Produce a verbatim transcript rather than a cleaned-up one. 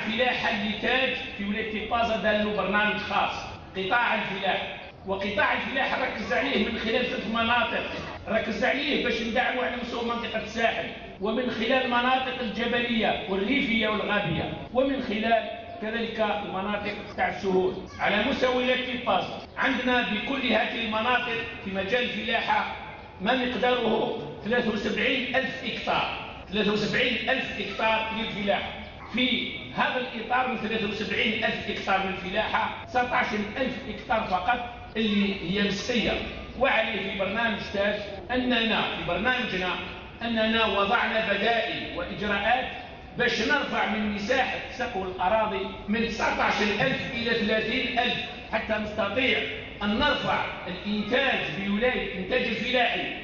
الفلاحة اللي تاج في ولاية طازة دار له برنامج خاص، قطاع الفلاحة. وقطاع الفلاحة ركز عليه من خلال ثلاث مناطق، ركز عليه باش ندعموا على مستوى منطقة الساحل، ومن خلال المناطق الجبلية والريفية والغابية، ومن خلال كذلك المناطق تاع السهول. على مستوى ولاية طازة عندنا بكل هذه المناطق في مجال الفلاحة ما مقداره ثلاثة وسبعين ألف هكتار، ثلاثة وسبعين ألف هكتار للفلاحة. في هذا الإطار من ثلاثة وسبعين ألف هكتار من الفلاحة تسعة عشر ألف هكتار فقط اللي هي مسقية. وعليه في برنامج تاج أننا في برنامجنا أننا وضعنا بدائل وإجراءات باش نرفع من مساحة سقو الأراضي من تسعة عشر ألف إلى ثلاثين ألف حتى نستطيع أن نرفع الإنتاج بولاية الإنتاج الفلاحي